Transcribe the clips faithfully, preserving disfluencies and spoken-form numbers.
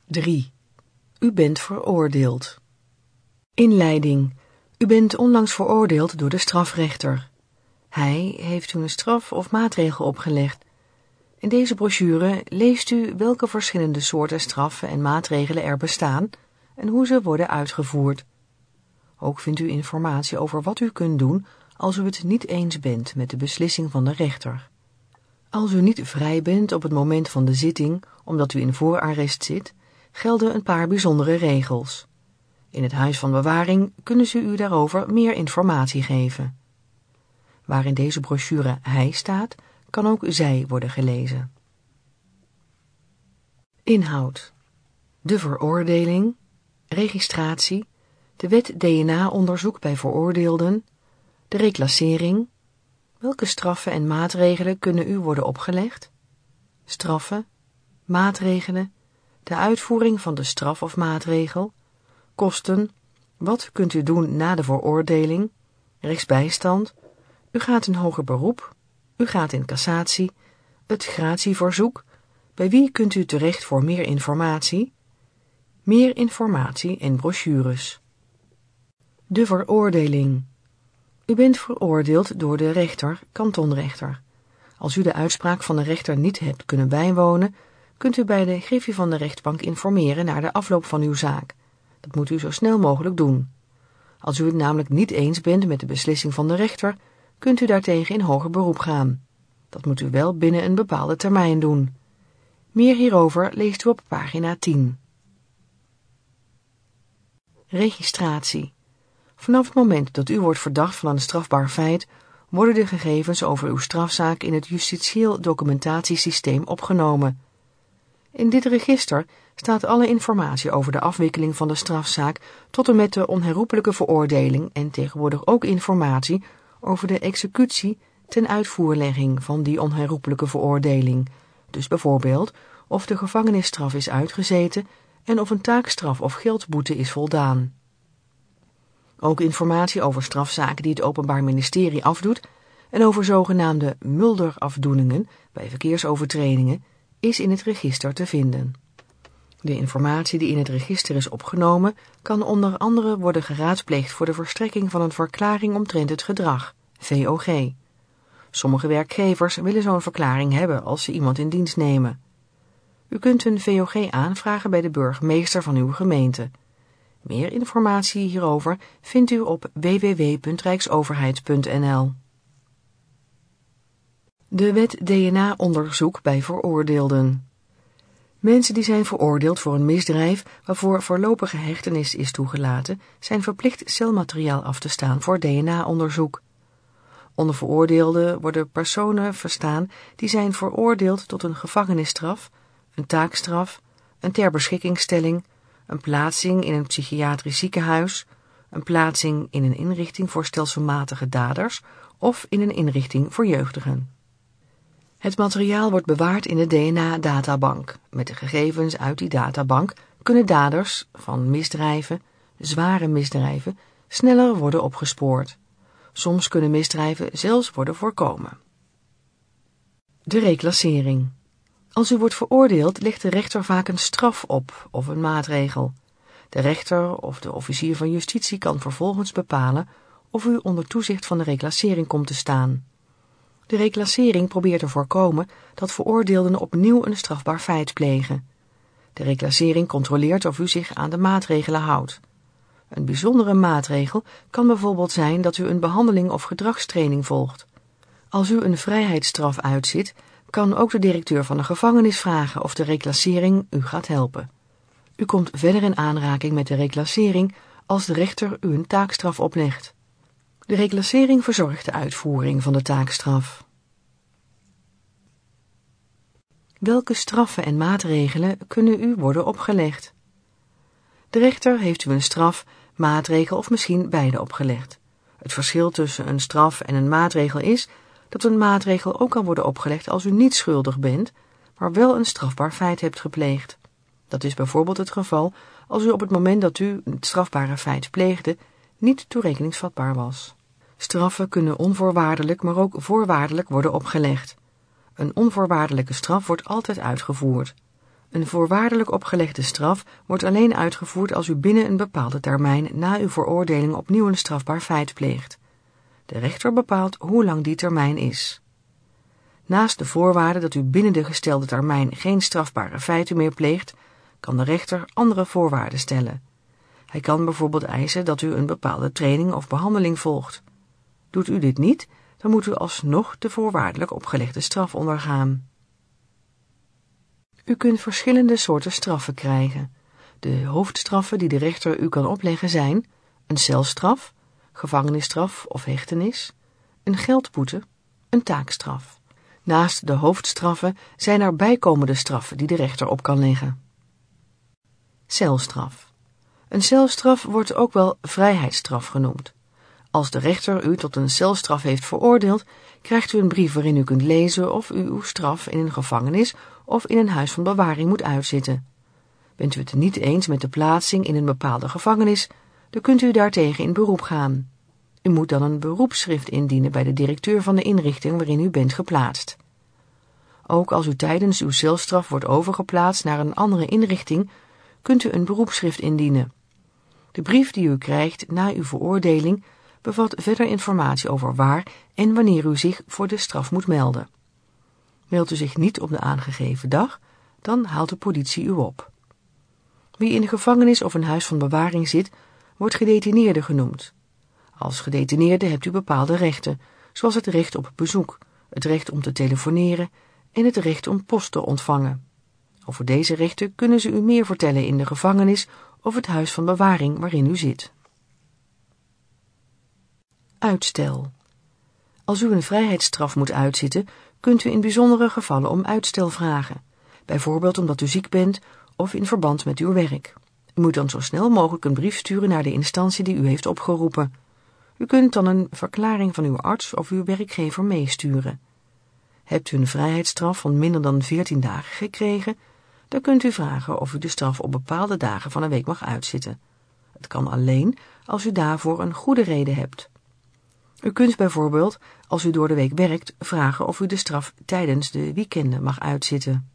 drie. U bent veroordeeld. Inleiding. U bent onlangs veroordeeld door de strafrechter. Hij heeft u een straf of maatregel opgelegd. In deze brochure leest u welke verschillende soorten straffen en maatregelen er bestaan en hoe ze worden uitgevoerd. Ook vindt u informatie over wat u kunt doen als u het niet eens bent met de beslissing van de rechter. Als u niet vrij bent op het moment van de zitting, omdat u in voorarrest zit, gelden een paar bijzondere regels. In het huis van bewaring kunnen ze u daarover meer informatie geven. Waar in deze brochure hij staat, kan ook zij worden gelezen. Inhoud: de veroordeling, registratie, de wet D N A-onderzoek bij veroordeelden, de reclassering, welke straffen en maatregelen kunnen u worden opgelegd, straffen, maatregelen, de uitvoering van de straf of maatregel, kosten, wat kunt u doen na de veroordeling, rechtsbijstand, u gaat in hoger beroep, u gaat in cassatie, het gratieverzoek, bij wie kunt u terecht voor meer informatie, meer informatie in brochures. De veroordeling. U bent veroordeeld door de rechter, kantonrechter. Als u de uitspraak van de rechter niet hebt kunnen bijwonen, kunt u bij de griffie van de rechtbank informeren naar de afloop van uw zaak. Dat moet u zo snel mogelijk doen. Als u het namelijk niet eens bent met de beslissing van de rechter, kunt u daartegen in hoger beroep gaan. Dat moet u wel binnen een bepaalde termijn doen. Meer hierover leest u op pagina tien. Registratie. Vanaf het moment dat u wordt verdacht van een strafbaar feit, worden de gegevens over uw strafzaak in het justitieel documentatiesysteem opgenomen. In dit register staat alle informatie over de afwikkeling van de strafzaak tot en met de onherroepelijke veroordeling en tegenwoordig ook informatie over de executie ten uitvoerlegging van die onherroepelijke veroordeling. Dus bijvoorbeeld of de gevangenisstraf is uitgezeten en of een taakstraf of geldboete is voldaan. Ook informatie over strafzaken die het Openbaar Ministerie afdoet en over zogenaamde Mulder-afdoeningen bij verkeersovertredingen is in het register te vinden. De informatie die in het register is opgenomen kan onder andere worden geraadpleegd voor de verstrekking van een verklaring omtrent het gedrag, V O G. Sommige werkgevers willen zo'n verklaring hebben als ze iemand in dienst nemen. U kunt een V O G aanvragen bij de burgemeester van uw gemeente. Meer informatie hierover vindt u op w w w punt rijksoverheid punt n l. De wet D N A-onderzoek bij veroordeelden. Mensen die zijn veroordeeld voor een misdrijf waarvoor voorlopige hechtenis is toegelaten, zijn verplicht celmateriaal af te staan voor D N A-onderzoek. Onder veroordeelden worden personen verstaan die zijn veroordeeld tot een gevangenisstraf, een taakstraf, een ter beschikkingstelling, een plaatsing in een psychiatrisch ziekenhuis, een plaatsing in een inrichting voor stelselmatige daders of in een inrichting voor jeugdigen. Het materiaal wordt bewaard in de D N A-databank. Met de gegevens uit die databank kunnen daders van misdrijven, zware misdrijven, sneller worden opgespoord. Soms kunnen misdrijven zelfs worden voorkomen. De reclassering. Als u wordt veroordeeld, legt de rechter vaak een straf op of een maatregel. De rechter of de officier van justitie kan vervolgens bepalen of u onder toezicht van de reclassering komt te staan. De reclassering probeert te voorkomen dat veroordeelden opnieuw een strafbaar feit plegen. De reclassering controleert of u zich aan de maatregelen houdt. Een bijzondere maatregel kan bijvoorbeeld zijn dat u een behandeling of gedragstraining volgt. Als u een vrijheidsstraf uitzit, kan ook de directeur van de gevangenis vragen of de reclassering u gaat helpen. U komt verder in aanraking met de reclassering als de rechter u een taakstraf oplegt. De reclassering verzorgt de uitvoering van de taakstraf. Welke straffen en maatregelen kunnen u worden opgelegd? De rechter heeft u een straf, maatregel of misschien beide opgelegd. Het verschil tussen een straf en een maatregel is dat een maatregel ook kan worden opgelegd als u niet schuldig bent, maar wel een strafbaar feit hebt gepleegd. Dat is bijvoorbeeld het geval als u op het moment dat u het strafbare feit pleegde niet toerekeningsvatbaar was. Straffen kunnen onvoorwaardelijk, maar ook voorwaardelijk worden opgelegd. Een onvoorwaardelijke straf wordt altijd uitgevoerd. Een voorwaardelijk opgelegde straf wordt alleen uitgevoerd als u binnen een bepaalde termijn na uw veroordeling opnieuw een strafbaar feit pleegt. De rechter bepaalt hoe lang die termijn is. Naast de voorwaarde dat u binnen de gestelde termijn geen strafbare feiten meer pleegt, kan de rechter andere voorwaarden stellen. Hij kan bijvoorbeeld eisen dat u een bepaalde training of behandeling volgt. Doet u dit niet, dan moet u alsnog de voorwaardelijk opgelegde straf ondergaan. U kunt verschillende soorten straffen krijgen. De hoofdstraffen die de rechter u kan opleggen zijn een celstraf, gevangenisstraf of hechtenis, een geldboete, een taakstraf. Naast de hoofdstraffen zijn er bijkomende straffen die de rechter op kan leggen. Celstraf. Een celstraf wordt ook wel vrijheidsstraf genoemd. Als de rechter u tot een celstraf heeft veroordeeld, krijgt u een brief waarin u kunt lezen of u uw straf in een gevangenis of in een huis van bewaring moet uitzitten. Bent u het niet eens met de plaatsing in een bepaalde gevangenis, dan kunt u daartegen in beroep gaan. U moet dan een beroepsschrift indienen bij de directeur van de inrichting waarin u bent geplaatst. Ook als u tijdens uw celstraf wordt overgeplaatst naar een andere inrichting, kunt u een beroepsschrift indienen. De brief die u krijgt na uw veroordeling bevat verder informatie over waar en wanneer u zich voor de straf moet melden. Meldt u zich niet op de aangegeven dag, dan haalt de politie u op. Wie in de gevangenis of een huis van bewaring zit, wordt gedetineerde genoemd. Als gedetineerde hebt u bepaalde rechten, zoals het recht op bezoek, het recht om te telefoneren en het recht om post te ontvangen. Over deze rechten kunnen ze u meer vertellen in de gevangenis of het huis van bewaring waarin u zit. Uitstel. Als u een vrijheidsstraf moet uitzitten, kunt u in bijzondere gevallen om uitstel vragen, bijvoorbeeld omdat u ziek bent of in verband met uw werk. U moet dan zo snel mogelijk een brief sturen naar de instantie die u heeft opgeroepen. U kunt dan een verklaring van uw arts of uw werkgever meesturen. Hebt u een vrijheidsstraf van minder dan veertien dagen gekregen, dan kunt u vragen of u de straf op bepaalde dagen van een week mag uitzitten. Het kan alleen als u daarvoor een goede reden hebt. U kunt bijvoorbeeld, als u door de week werkt, vragen of u de straf tijdens de weekenden mag uitzitten.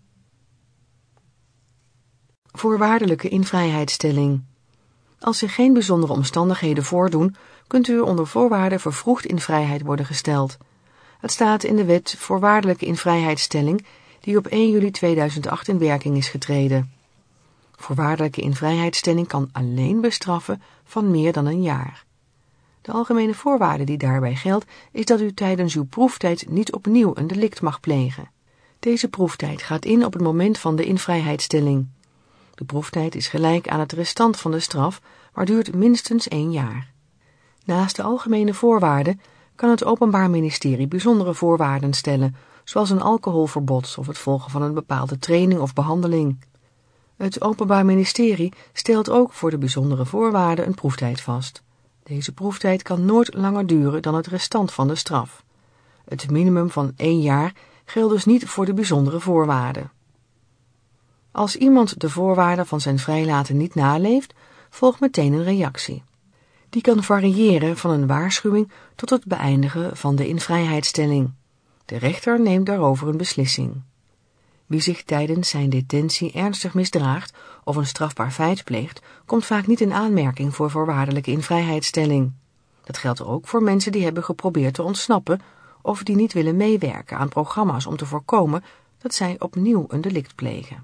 Voorwaardelijke invrijheidstelling. Als zich geen bijzondere omstandigheden voordoen, kunt u onder voorwaarden vervroegd in vrijheid worden gesteld. Het staat in de wet voorwaardelijke invrijheidstelling die op één juli tweeduizend acht in werking is getreden. Voorwaardelijke invrijheidstelling kan alleen bestraffen van meer dan een jaar. De algemene voorwaarde die daarbij geldt is dat u tijdens uw proeftijd niet opnieuw een delict mag plegen. Deze proeftijd gaat in op het moment van de invrijheidstelling. De proeftijd is gelijk aan het restant van de straf, maar duurt minstens één jaar. Naast de algemene voorwaarden kan het Openbaar Ministerie bijzondere voorwaarden stellen, zoals een alcoholverbod of het volgen van een bepaalde training of behandeling. Het Openbaar Ministerie stelt ook voor de bijzondere voorwaarden een proeftijd vast. Deze proeftijd kan nooit langer duren dan het restant van de straf. Het minimum van één jaar geldt dus niet voor de bijzondere voorwaarden. Als iemand de voorwaarden van zijn vrijlaten niet naleeft, volgt meteen een reactie. Die kan variëren van een waarschuwing tot het beëindigen van de invrijheidstelling. De rechter neemt daarover een beslissing. Wie zich tijdens zijn detentie ernstig misdraagt of een strafbaar feit pleegt, komt vaak niet in aanmerking voor voorwaardelijke invrijheidstelling. Dat geldt ook voor mensen die hebben geprobeerd te ontsnappen of die niet willen meewerken aan programma's om te voorkomen dat zij opnieuw een delict plegen.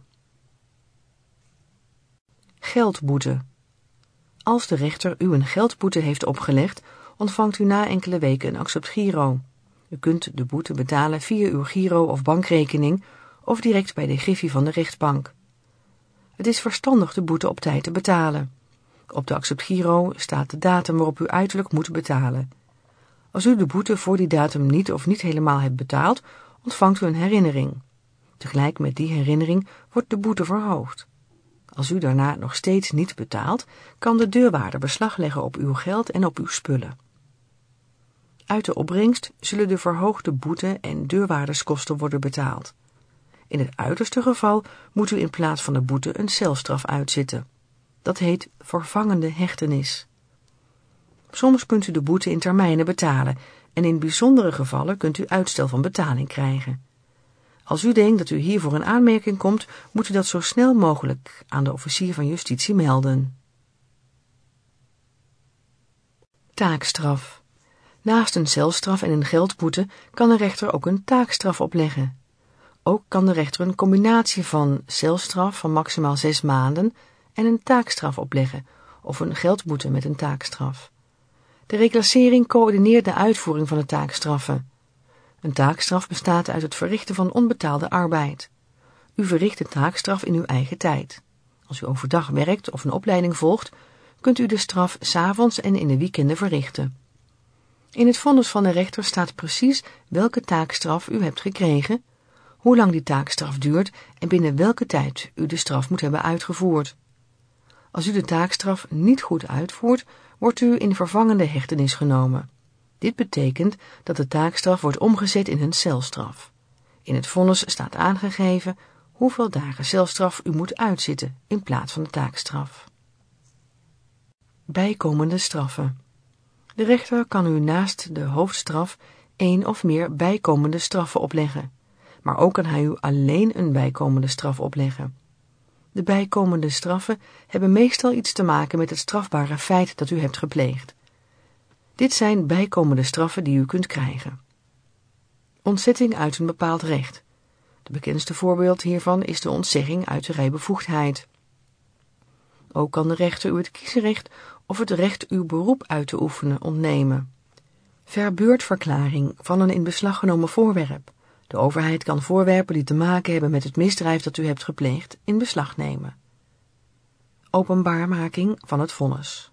Geldboete. Als de rechter u een geldboete heeft opgelegd, ontvangt u na enkele weken een accept-giro. U kunt de boete betalen via uw giro of bankrekening of direct bij de griffie van de rechtbank. Het is verstandig de boete op tijd te betalen. Op de accept-giro staat de datum waarop u uiterlijk moet betalen. Als u de boete voor die datum niet of niet helemaal hebt betaald, ontvangt u een herinnering. Tegelijk met die herinnering wordt de boete verhoogd. Als u daarna nog steeds niet betaalt, kan de deurwaarder beslag leggen op uw geld en op uw spullen. Uit de opbrengst zullen de verhoogde boete en deurwaarderskosten worden betaald. In het uiterste geval moet u in plaats van de boete een celstraf uitzitten. Dat heet vervangende hechtenis. Soms kunt u de boete in termijnen betalen en in bijzondere gevallen kunt u uitstel van betaling krijgen. Als u denkt dat u hiervoor in aanmerking komt, moet u dat zo snel mogelijk aan de officier van justitie melden. Taakstraf. Naast een celstraf en een geldboete kan een rechter ook een taakstraf opleggen. Ook kan de rechter een combinatie van celstraf van maximaal zes maanden en een taakstraf opleggen, of een geldboete met een taakstraf. De reclassering coördineert de uitvoering van de taakstraffen. Een taakstraf bestaat uit het verrichten van onbetaalde arbeid. U verricht de taakstraf in uw eigen tijd. Als u overdag werkt of een opleiding volgt, kunt u de straf 's avonds en in de weekenden verrichten. In het vonnis van de rechter staat precies welke taakstraf u hebt gekregen, hoe lang die taakstraf duurt en binnen welke tijd u de straf moet hebben uitgevoerd. Als u de taakstraf niet goed uitvoert, wordt u in vervangende hechtenis genomen. Dit betekent dat de taakstraf wordt omgezet in een celstraf. In het vonnis staat aangegeven hoeveel dagen celstraf u moet uitzitten in plaats van de taakstraf. Bijkomende straffen. De rechter kan u naast de hoofdstraf één of meer bijkomende straffen opleggen, maar ook kan hij u alleen een bijkomende straf opleggen. De bijkomende straffen hebben meestal iets te maken met het strafbare feit dat u hebt gepleegd. Dit zijn bijkomende straffen die u kunt krijgen. Ontzetting uit een bepaald recht. De bekendste voorbeeld hiervan is de ontzegging uit de rijbevoegdheid. Ook kan de rechter u het kiesrecht of het recht uw beroep uit te oefenen ontnemen. Verbeurdverklaring van een in beslag genomen voorwerp. De overheid kan voorwerpen die te maken hebben met het misdrijf dat u hebt gepleegd in beslag nemen. Openbaarmaking van het vonnis.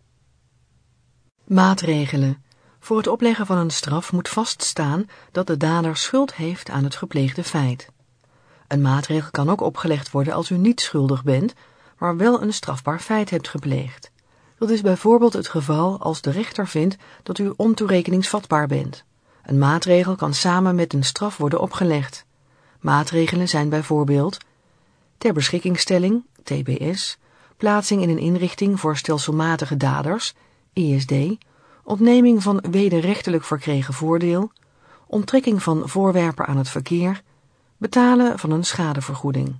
Maatregelen. Voor het opleggen van een straf moet vaststaan dat de dader schuld heeft aan het gepleegde feit. Een maatregel kan ook opgelegd worden als u niet schuldig bent, maar wel een strafbaar feit hebt gepleegd. Dat is bijvoorbeeld het geval als de rechter vindt dat u ontoerekeningsvatbaar bent. Een maatregel kan samen met een straf worden opgelegd. Maatregelen zijn bijvoorbeeld ter beschikkingstelling, T B S, plaatsing in een inrichting voor stelselmatige daders, I S D, ontneming van wederrechtelijk verkregen voordeel, onttrekking van voorwerpen aan het verkeer, betalen van een schadevergoeding.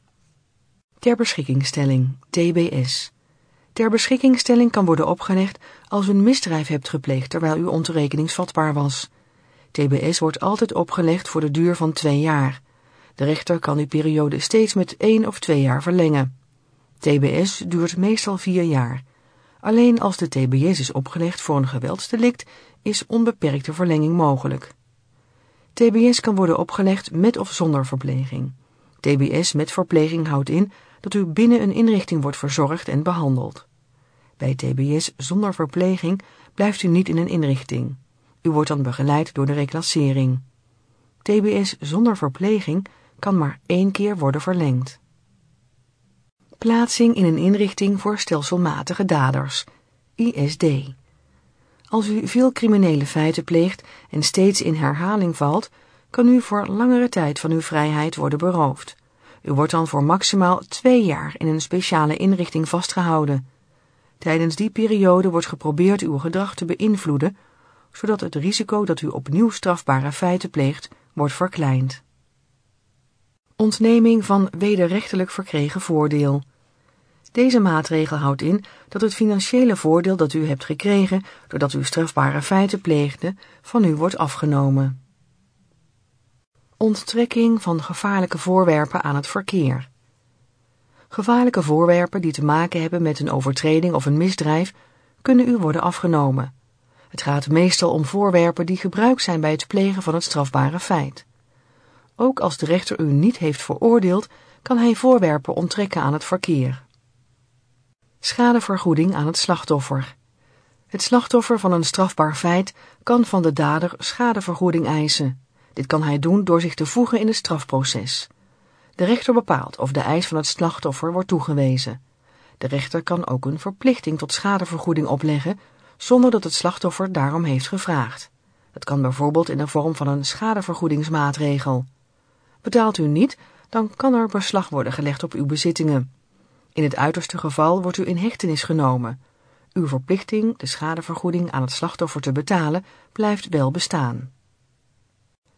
Ter beschikkingstelling, T B S. Ter beschikkingstelling kan worden opgelegd als u een misdrijf hebt gepleegd terwijl u ontoerekeningsvatbaar was. T B S wordt altijd opgelegd voor de duur van twee jaar. De rechter kan die periode steeds met één of twee jaar verlengen. T B S duurt meestal vier jaar. Alleen als de T B S is opgelegd voor een geweldsdelict is onbeperkte verlenging mogelijk. T B S kan worden opgelegd met of zonder verpleging. T B S met verpleging houdt in dat u binnen een inrichting wordt verzorgd en behandeld. Bij T B S zonder verpleging blijft u niet in een inrichting. U wordt dan begeleid door de reclassering. T B S zonder verpleging kan maar één keer worden verlengd. Plaatsing in een inrichting voor stelselmatige daders, I S D. Als u veel criminele feiten pleegt en steeds in herhaling valt, kan u voor langere tijd van uw vrijheid worden beroofd. U wordt dan voor maximaal twee jaar in een speciale inrichting vastgehouden. Tijdens die periode wordt geprobeerd uw gedrag te beïnvloeden, zodat het risico dat u opnieuw strafbare feiten pleegt, wordt verkleind. Ontneming van wederrechtelijk verkregen voordeel. Deze maatregel houdt in dat het financiële voordeel dat u hebt gekregen doordat u strafbare feiten pleegde, van u wordt afgenomen. Onttrekking van gevaarlijke voorwerpen aan het verkeer. Gevaarlijke voorwerpen die te maken hebben met een overtreding of een misdrijf kunnen u worden afgenomen. Het gaat meestal om voorwerpen die gebruikt zijn bij het plegen van het strafbare feit. Ook als de rechter u niet heeft veroordeeld, kan hij voorwerpen onttrekken aan het verkeer. Schadevergoeding aan het slachtoffer. Het slachtoffer van een strafbaar feit kan van de dader schadevergoeding eisen. Dit kan hij doen door zich te voegen in het strafproces. De rechter bepaalt of de eis van het slachtoffer wordt toegewezen. De rechter kan ook een verplichting tot schadevergoeding opleggen, zonder dat het slachtoffer daarom heeft gevraagd. Dat kan bijvoorbeeld in de vorm van een schadevergoedingsmaatregel. Betaalt u niet, dan kan er beslag worden gelegd op uw bezittingen. In het uiterste geval wordt u in hechtenis genomen. Uw verplichting de schadevergoeding aan het slachtoffer te betalen blijft wel bestaan.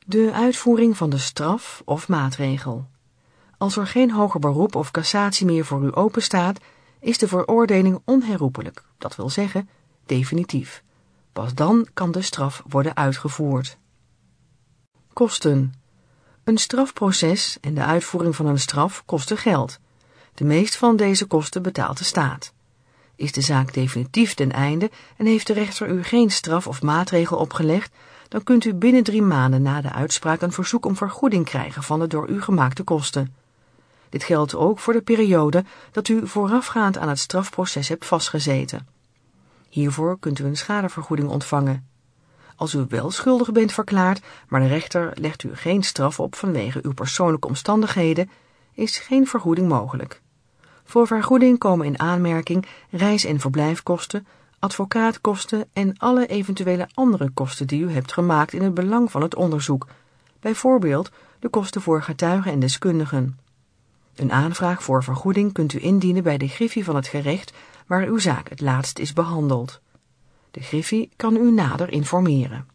De uitvoering van de straf of maatregel. Als er geen hoger beroep of cassatie meer voor u openstaat, is de veroordeling onherroepelijk, dat wil zeggen definitief. Pas dan kan de straf worden uitgevoerd. Kosten. Een strafproces en de uitvoering van een straf kosten geld. De meest van deze kosten betaalt de staat. Is de zaak definitief ten einde en heeft de rechter u geen straf of maatregel opgelegd, dan kunt u binnen drie maanden na de uitspraak een verzoek om vergoeding krijgen van de door u gemaakte kosten. Dit geldt ook voor de periode dat u voorafgaand aan het strafproces hebt vastgezeten. Hiervoor kunt u een schadevergoeding ontvangen. Als u wel schuldig bent verklaard, maar de rechter legt u geen straf op vanwege uw persoonlijke omstandigheden, is geen vergoeding mogelijk. Voor vergoeding komen in aanmerking reis- en verblijfkosten, advocaatkosten en alle eventuele andere kosten die u hebt gemaakt in het belang van het onderzoek, bijvoorbeeld de kosten voor getuigen en deskundigen. Een aanvraag voor vergoeding kunt u indienen bij de griffie van het gerecht waar uw zaak het laatst is behandeld. De griffie kan u nader informeren.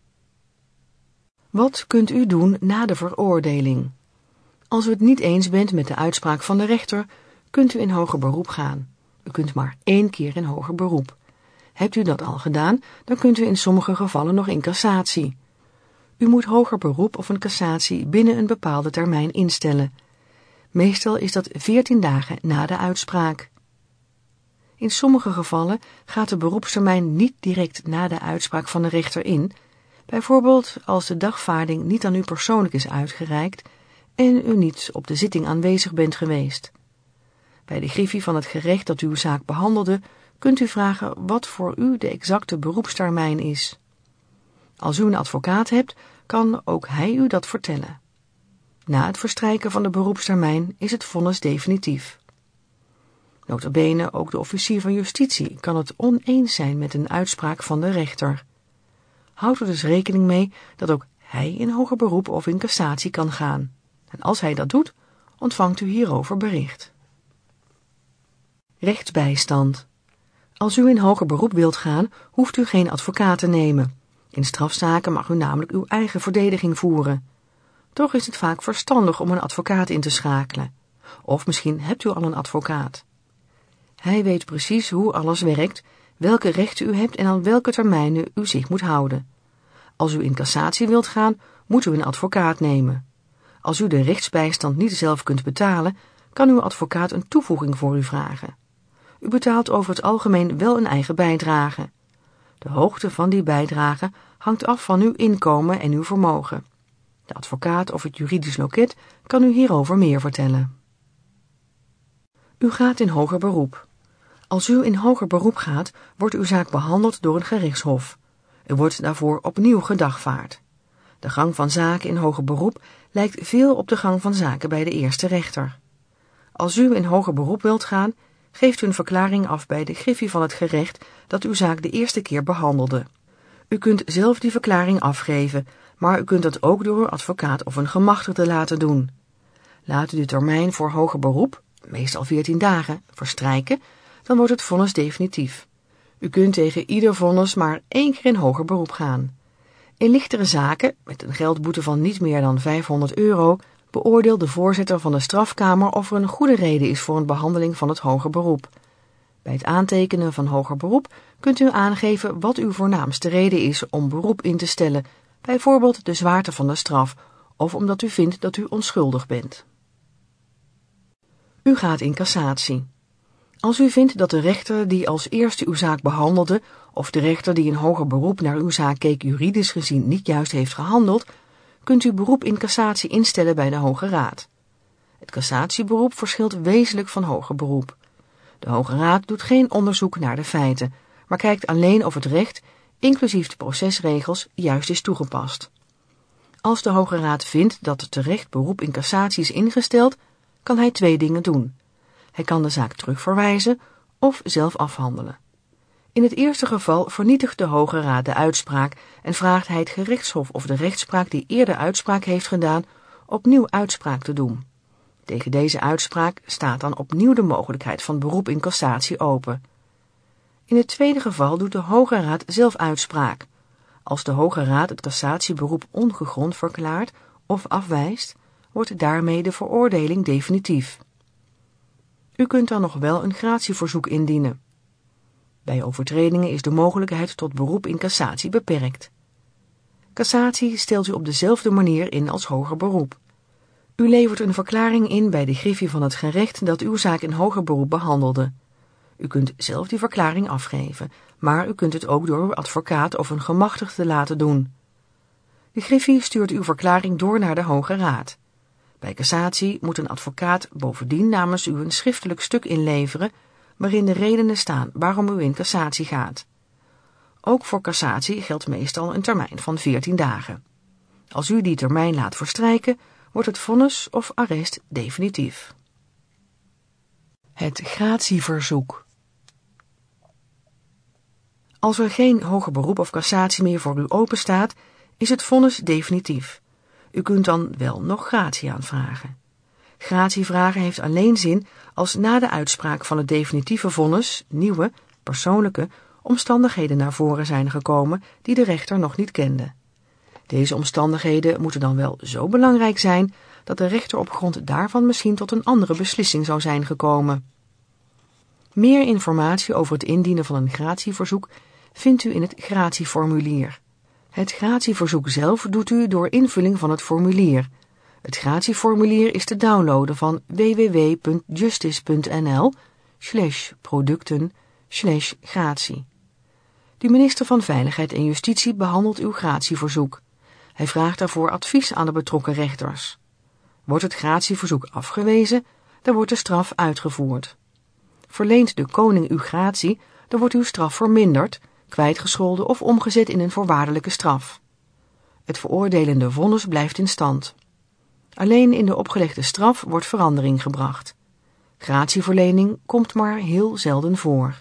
Wat kunt u doen na de veroordeling? Als u het niet eens bent met de uitspraak van de rechter, kunt u in hoger beroep gaan. U kunt maar één keer in hoger beroep. Hebt u dat al gedaan, dan kunt u in sommige gevallen nog in cassatie. U moet hoger beroep of een cassatie binnen een bepaalde termijn instellen. Meestal is dat veertien dagen na de uitspraak. In sommige gevallen gaat de beroepstermijn niet direct na de uitspraak van de rechter in, bijvoorbeeld als de dagvaarding niet aan u persoonlijk is uitgereikt en u niet op de zitting aanwezig bent geweest. Bij de griffie van het gerecht dat uw zaak behandelde, kunt u vragen wat voor u de exacte beroepstermijn is. Als u een advocaat hebt, kan ook hij u dat vertellen. Na het verstrijken van de beroepstermijn is het vonnis definitief. Nota bene, ook de officier van justitie kan het oneens zijn met een uitspraak van de rechter. Houd er dus rekening mee dat ook hij in hoger beroep of in cassatie kan gaan. En als hij dat doet, ontvangt u hierover bericht. Rechtsbijstand. Als u in hoger beroep wilt gaan, hoeft u geen advocaat te nemen. In strafzaken mag u namelijk uw eigen verdediging voeren. Toch is het vaak verstandig om een advocaat in te schakelen. Of misschien hebt u al een advocaat. Hij weet precies hoe alles werkt, welke rechten u hebt en aan welke termijnen u zich moet houden. Als u in cassatie wilt gaan, moet u een advocaat nemen. Als u de rechtsbijstand niet zelf kunt betalen, kan uw advocaat een toevoeging voor u vragen. U betaalt over het algemeen wel een eigen bijdrage. De hoogte van die bijdrage hangt af van uw inkomen en uw vermogen. De advocaat of het juridisch loket kan u hierover meer vertellen. U gaat in hoger beroep. Als u in hoger beroep gaat, wordt uw zaak behandeld door een gerechtshof. U wordt daarvoor opnieuw gedagvaard. De gang van zaken in hoger beroep lijkt veel op de gang van zaken bij de eerste rechter. Als u in hoger beroep wilt gaan, geeft u een verklaring af bij de griffie van het gerecht dat uw zaak de eerste keer behandelde. U kunt zelf die verklaring afgeven, maar u kunt dat ook door uw advocaat of een gemachtigde laten doen. Laat u de termijn voor hoger beroep, meestal veertien dagen, verstrijken, dan wordt het vonnis definitief. U kunt tegen ieder vonnis maar één keer in hoger beroep gaan. In lichtere zaken, met een geldboete van niet meer dan vijfhonderd euro, beoordeelt de voorzitter van de strafkamer of er een goede reden is voor een behandeling van het hoger beroep. Bij het aantekenen van hoger beroep kunt u aangeven wat uw voornaamste reden is om beroep in te stellen, bijvoorbeeld de zwaarte van de straf, of omdat u vindt dat u onschuldig bent. U gaat in cassatie. Als u vindt dat de rechter die als eerste uw zaak behandelde, of de rechter die in hoger beroep naar uw zaak keek juridisch gezien niet juist heeft gehandeld, kunt u beroep in cassatie instellen bij de Hoge Raad. Het cassatieberoep verschilt wezenlijk van hoger beroep. De Hoge Raad doet geen onderzoek naar de feiten, maar kijkt alleen of het recht, inclusief de procesregels, juist is toegepast. Als de Hoge Raad vindt dat terecht beroep in cassatie is ingesteld, kan hij twee dingen doen. Hij kan de zaak terugverwijzen of zelf afhandelen. In het eerste geval vernietigt de Hoge Raad de uitspraak en vraagt hij het gerechtshof of de rechtspraak die eerder uitspraak heeft gedaan, opnieuw uitspraak te doen. Tegen deze uitspraak staat dan opnieuw de mogelijkheid van beroep in cassatie open. In het tweede geval doet de Hoge Raad zelf uitspraak. Als de Hoge Raad het cassatieberoep ongegrond verklaart of afwijst, wordt daarmee de veroordeling definitief. U kunt dan nog wel een gratieverzoek indienen. Bij overtredingen is de mogelijkheid tot beroep in cassatie beperkt. Cassatie stelt u op dezelfde manier in als hoger beroep. U levert een verklaring in bij de griffie van het gerecht dat uw zaak in hoger beroep behandelde. U kunt zelf die verklaring afgeven, maar u kunt het ook door uw advocaat of een gemachtigde laten doen. De griffie stuurt uw verklaring door naar de Hoge Raad. Bij cassatie moet een advocaat bovendien namens u een schriftelijk stuk inleveren, waarin de redenen staan waarom u in cassatie gaat. Ook voor cassatie geldt meestal een termijn van veertien dagen. Als u die termijn laat verstrijken, wordt het vonnis of arrest definitief. Het gratieverzoek. Als er geen hoger beroep of cassatie meer voor u openstaat, is het vonnis definitief. U kunt dan wel nog gratie aanvragen. Gratie vragen heeft alleen zin als na de uitspraak van het definitieve vonnis nieuwe, persoonlijke omstandigheden naar voren zijn gekomen die de rechter nog niet kende. Deze omstandigheden moeten dan wel zo belangrijk zijn dat de rechter op grond daarvan misschien tot een andere beslissing zou zijn gekomen. Meer informatie over het indienen van een gratieverzoek vindt u in het gratieformulier. Het gratieverzoek zelf doet u door invulling van het formulier. Het gratieformulier is te downloaden van w w w punt justice punt n l slash producten slash gratie. De minister van Veiligheid en Justitie behandelt uw gratieverzoek. Hij vraagt daarvoor advies aan de betrokken rechters. Wordt het gratieverzoek afgewezen, dan wordt de straf uitgevoerd. Verleent de koning uw gratie, dan wordt uw straf verminderd, kwijtgescholden of omgezet in een voorwaardelijke straf. Het veroordelende vonnis blijft in stand. Alleen in de opgelegde straf wordt verandering gebracht. Gratieverlening komt maar heel zelden voor.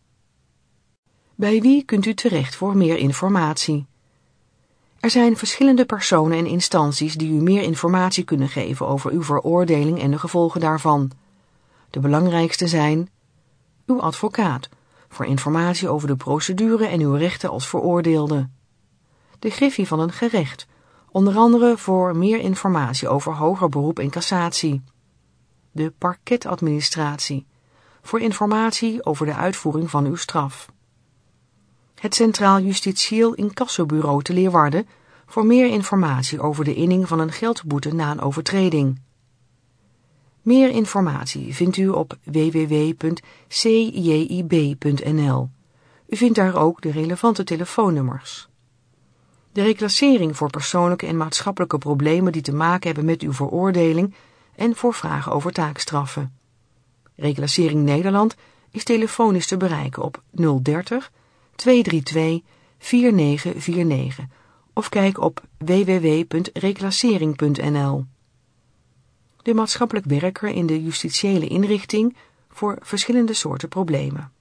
Bij wie kunt u terecht voor meer informatie? Er zijn verschillende personen en instanties die u meer informatie kunnen geven over uw veroordeling en de gevolgen daarvan. De belangrijkste zijn uw advocaat, voor informatie over de procedure en uw rechten als veroordeelde. De griffie van een gerecht, onder andere voor meer informatie over hoger beroep en cassatie. De parketadministratie, voor informatie over de uitvoering van uw straf. Het Centraal Justitieel Incassobureau te Leeuwarden, voor meer informatie over de inning van een geldboete na een overtreding. Meer informatie vindt u op w w w punt c j i b punt n l. U vindt daar ook de relevante telefoonnummers. De reclassering voor persoonlijke en maatschappelijke problemen die te maken hebben met uw veroordeling en voor vragen over taakstraffen. Reclassering Nederland is telefonisch te bereiken op nul dertig tweehonderddraaitwee vierentachtig negenenveertig of kijk op w w w punt reclassering punt n l. De maatschappelijk werker in de justitiële inrichting voor verschillende soorten problemen.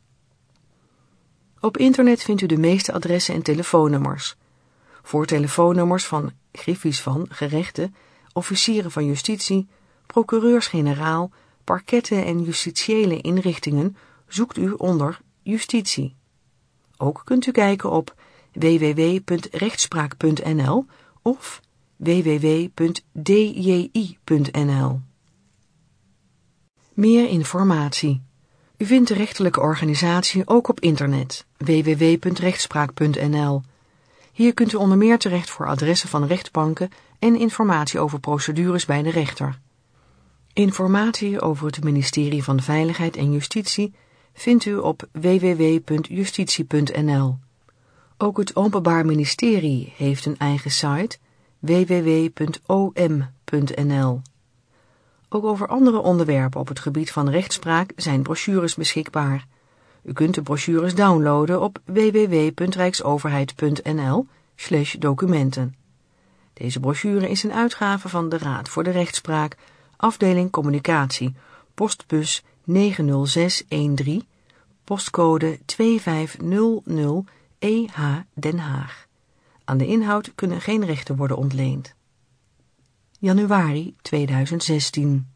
Op internet vindt u de meeste adressen en telefoonnummers. Voor telefoonnummers van griffies van gerechten, officieren van justitie, procureurs-generaal, parketten en justitiële inrichtingen zoekt u onder justitie. Ook kunt u kijken op w w w punt rechtspraak punt n l of w w w punt d j i punt n l. Meer informatie. U vindt de rechterlijke organisatie ook op internet w w w punt rechtspraak punt n l. Hier kunt u onder meer terecht voor adressen van rechtbanken en informatie over procedures bij de rechter. Informatie over het ministerie van Veiligheid en Justitie vindt u op w w w punt justitie punt n l. Ook het Openbaar Ministerie heeft een eigen site w w w punt o m punt n l. Ook over andere onderwerpen op het gebied van rechtspraak zijn brochures beschikbaar. U kunt de brochures downloaden op w w w punt rijksoverheid punt n l slash documenten. Deze brochure is een uitgave van de Raad voor de Rechtspraak, afdeling Communicatie, postbus negen nul zes een drie, postcode twee vijf nul nul E H Den Haag. Aan de inhoud kunnen geen rechten worden ontleend. Januari tweeduizendzestien